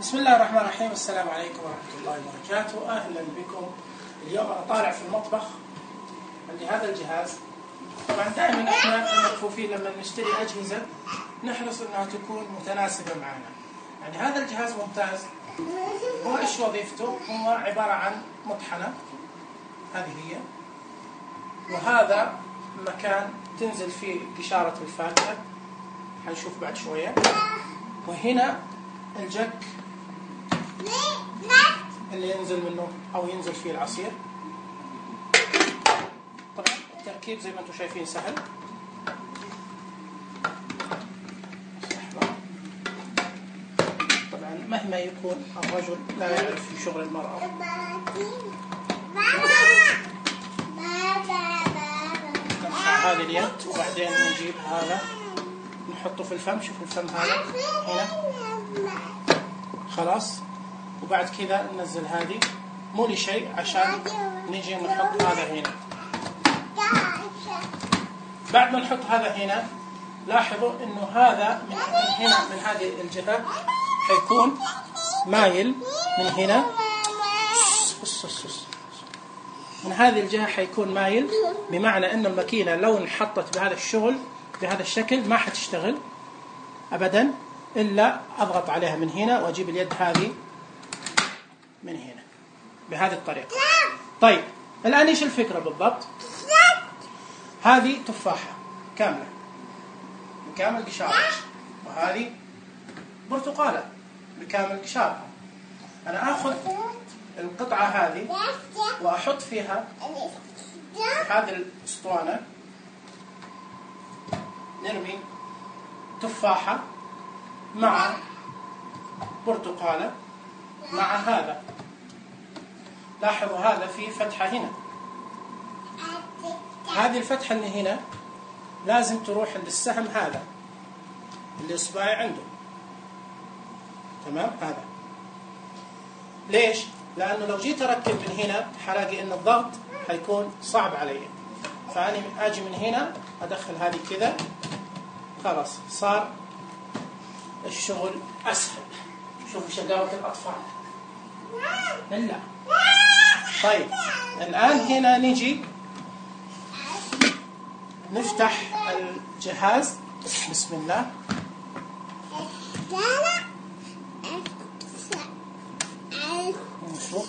بسم الله الرحمن الرحيم. السلام عليكم ورحمة الله وبركاته. أهلا بكم. اليوم أنا طالع في المطبخ عندي هذا الجهاز. طبعا دائما احنا المكفوفين لما نشتري أجهزة نحرص أنها تكون متناسبة معنا. يعني هذا الجهاز ممتاز. هو إيش وظيفته؟ هو عبارة عن مطحنة، هذه هي، وهذا مكان تنزل فيه قشارة الفاكهة، حنشوف بعد شوية. وهنا الجك اللي ينزل منه أو ينزل فيه العصير. طبعا التركيب زي ما انتم شايفين سهل. طبعا مهما يكون الرجل لا يعرف في شغل المرأة. نرفع هذه اليد وبعدين نجيب هذا نحطه في الفم. شوفوا الفم هذا هنا، خلاص. وبعد كذا ننزل هذه، مو لشيء، عشان نجي نحط هذا هنا. بعد ما نحط هذا هنا لاحظوا انه هذا من هنا، من هذه الجهة حيكون مايل، من هنا من هذه الجهة حيكون مايل، بمعنى ان الماكينة لو انحطت بهذا الشغل بهذا الشكل ما حتشتغل ابدا الا اضغط عليها من هنا واجيب اليد هذه من هنا بهذه الطريقة. طيب الآن إيش الفكرة بالضبط؟ هذه تفاحة كاملة بكامل قشارها، وهذه برتقالة بكامل قشارها. أنا آخذ القطعة هذه وأحط فيها هذه الأسطوانة، نرمي تفاحة مع برتقالة مع هذا. لاحظوا هذا في فتحة هنا، هذه الفتحة اللي هنا لازم تروح عند السهم هذا اللي إصبعي عنده، تمام؟ هذا ليش؟ لأنه لو جيت أركب من هنا حلاقي إن الضغط حيكون صعب علي، فأنا أجي من هنا أدخل هذه كذا، خلاص صار الشغل أسهل. شوفوا شقاوة الأطفال. لا. طيب الآن هنا نجي نفتح الجهاز. بسم الله. نشوف.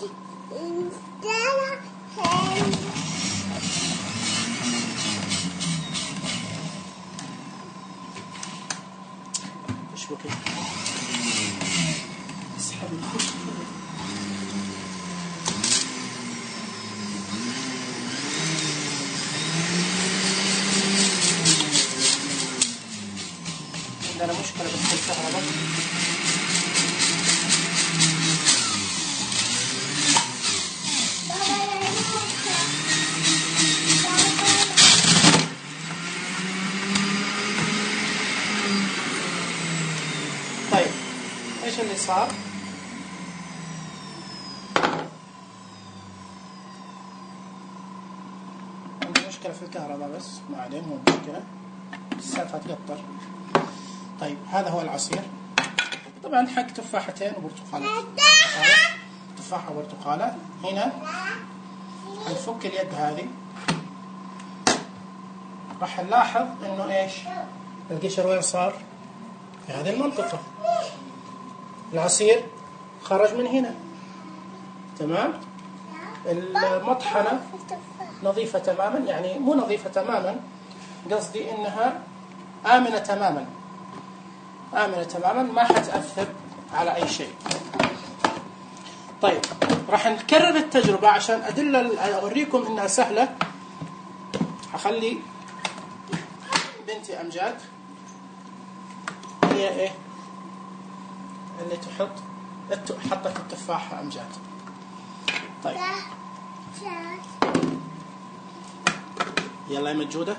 ايش بك؟ اسحب الخش. عندنا مشكلة بس الكهرباء. طيب ايش اللي صار؟ عندي مشكلة في الكهرباء بس ما عليه، مو مشكلة، السالفة تقطر. طيب هذا هو العصير. طبعا حق تفاحتين وبرتقالة، تفاحة وبرتقالة. هنا نفك اليد هذه، راح نلاحظ انه ايش القشر وين صار؟ في هذه المنطقة. العصير خرج من هنا، تمام؟ المطحنة نظيفة تماما، يعني مو نظيفة تماما، قصدي انها آمنة تماما، آمنة تماما، ما حتأثر على أي شيء. طيب راح نكرر التجربة عشان أوريكم إنها سهلة. هخلي بنتي أمجاد هي إيه اللي حطت التفاحة. أمجاد طيب يلا يا مجودة،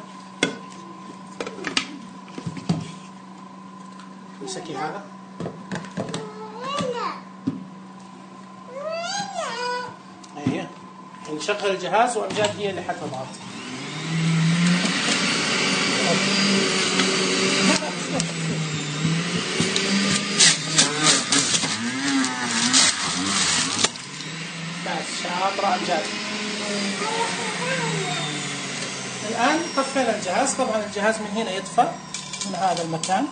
امسكي هذا. ايه نشغل الجهاز وأمجاد هي اللي حتضغط. الأطراء الجاهزة. الآن طفينا الجهاز. طبعا الجهاز من هنا يطفى، من هذا المكان،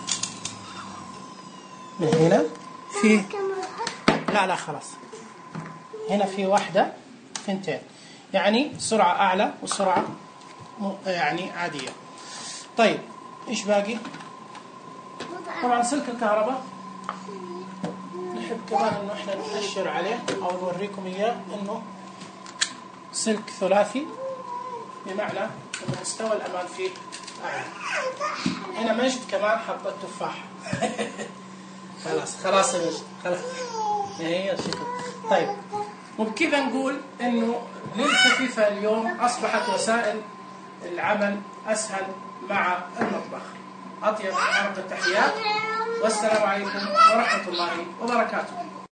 من هنا في لا خلاص، هنا في واحدة ثنتين، يعني سرعة أعلى وسرعة يعني عادية. طيب إيش باقي؟ طبعا سلك الكهرباء نحب كمان إنه إحنا نأشر عليه أو نوريكم إياه إنه سلك ثلاثي، بمعنى إنه مستوى الأمان فيه أعلى. هنا مجد كمان حط التفاح. خلاص يا مجد، خلاص. هي شكرا. طيب، وبكذا نقول إنه للخفيفة اليوم أصبحت وسائل العمل أسهل مع المطبخ. أطيب أرق التحيات، والسلام عليكم ورحمة الله وبركاته.